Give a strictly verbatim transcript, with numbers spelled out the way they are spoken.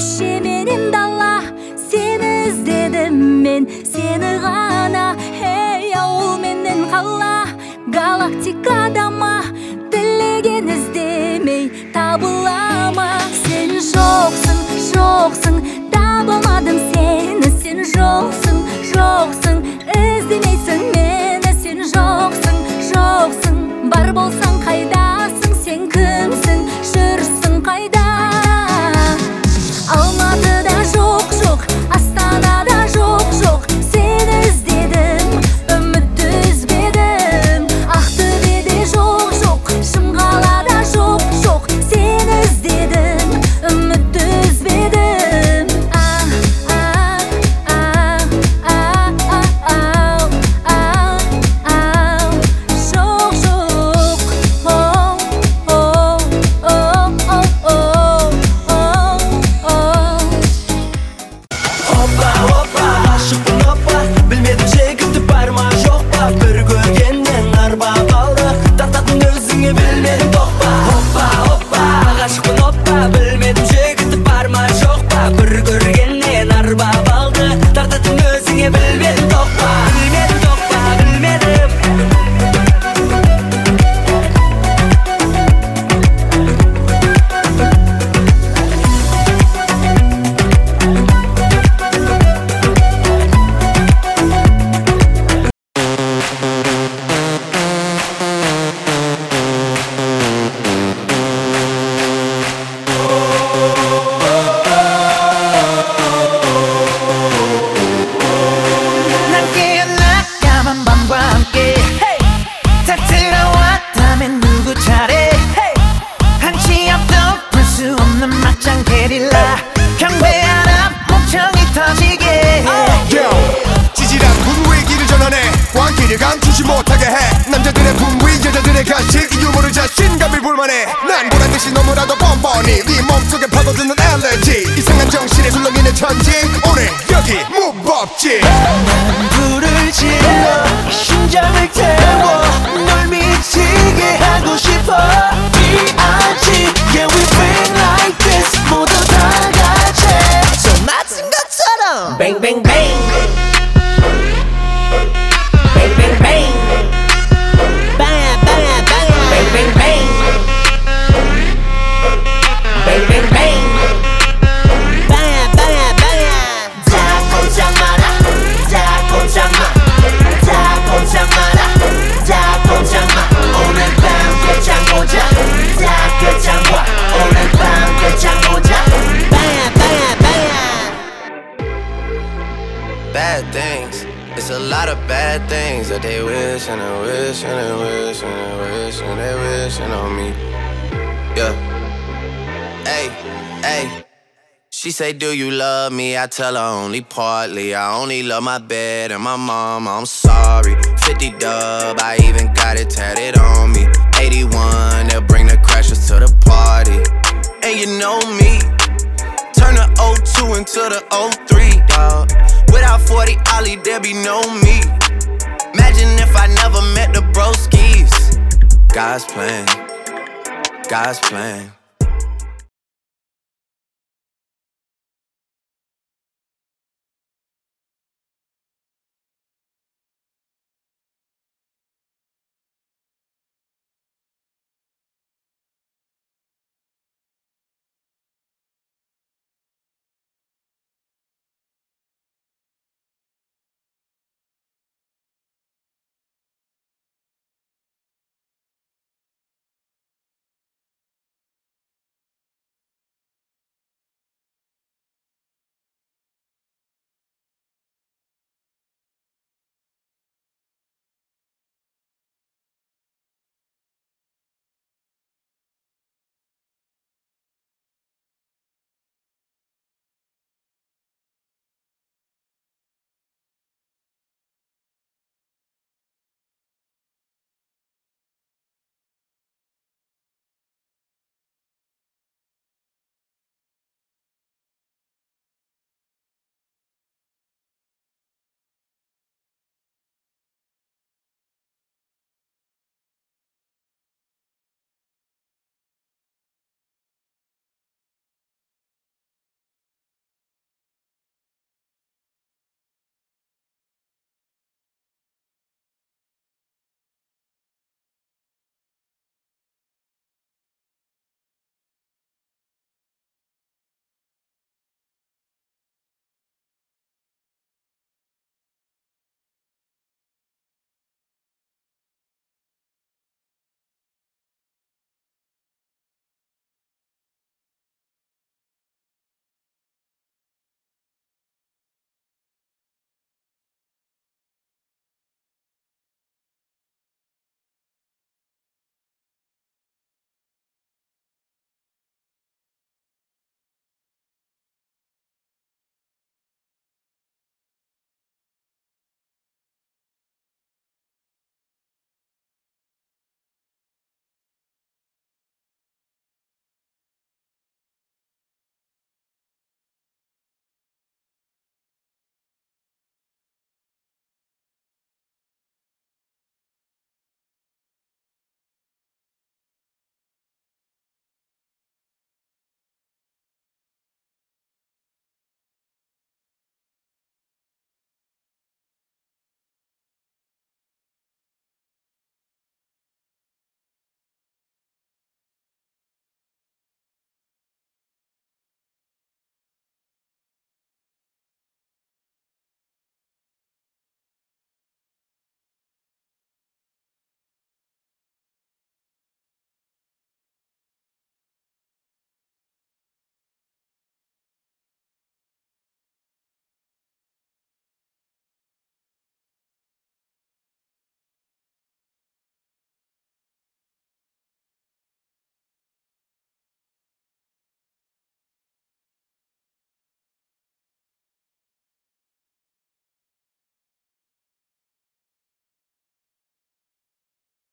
көше менен дала, сені іздедім мен, сені ғана. Эй, ауыл менен қала, галактикада ма, тілеген іздемей табыла ма? Сен жоқсың, жоқсың, табылмадым сені. Сен жоқсың, жоқсың, іздемейсің мені. Сен жоқсың, жоқсың, бар болсаң қайдасың? Сен кімсің, жүрсің қайда? Алматыда жоқ, жоқ, Астанада жоқ, жоқ, сені іздедім, үмітті үзбедім. Ақтөбеде жоқ, жоқ, Шымқалада жоқ, жоқ, сені іздедім, үмітті үзбедім. Ау, ау, ау, ау, ау, ау, ау, жоқ, жоқ, оу, оу, оу, оу, оу, оу, оу. Опа, опа, ғашықпын опа, білмедім жігіті бар ма жоқ па, бір көргеннен арба қалды, тартатын өзіңе білмедім тоқпа. Опа, опа, ғашықпын опа, білмедім жігіті бар ма жоқ па, бір көргеннен арба қалды, тартатын өзіңе білмедім тоқпа. Білмедім тоқпа, білмедім. 난 깨어나 까만 밤과 함께 다 들어왔다면 누구 차례 한치 앞도 볼 수 없는 막장 게릴라 경배하라 목청이 터지게 지질한 분위기 길을 전환해 광기를 감추지 못하게 해 남자들의 분위 여자들의 가식 유머를 자신감을 불만해 난 보란듯이 너무나도 뻔뻔히 네 몸속에 파고드는 알레르기 이상한 정신에 술렁이는 천지 오늘 여기 무법지 난 불을 질러 심장을 태워 널 미치게 하고 싶어 비 알 지 Yeah we been like this 모두 다 같이 손 맞은 것처럼 Bang, bang, bang. Bang, bang, bang. Bang bang bang Bang, bang, bang. Bang, bang, bang. bang bang bang 다 꼼짝 마라 다 꼼짝 마 다 꼼짝 마라 다 꼼짝 마 오늘 밤 끝장 보자 다 끝장 봐 오늘 밤 끝장 보자 bang bang bang Bad things. It's a lot of bad things that they wish and they wish and they wish and they wish and they wishing on me. Yeah. Hey, hey. She say, do you love me? I tell her only partly. I only love my bed and my mama. I'm sorry. fifty dub, I even got it tatted on me. eighty-one, they'll bring the crashers to the party. And you know me. Turn the oh two into the oh three, dawg. Without forty Ollie, there be no me. Imagine if I never met the broskies. God's plan, God's plan.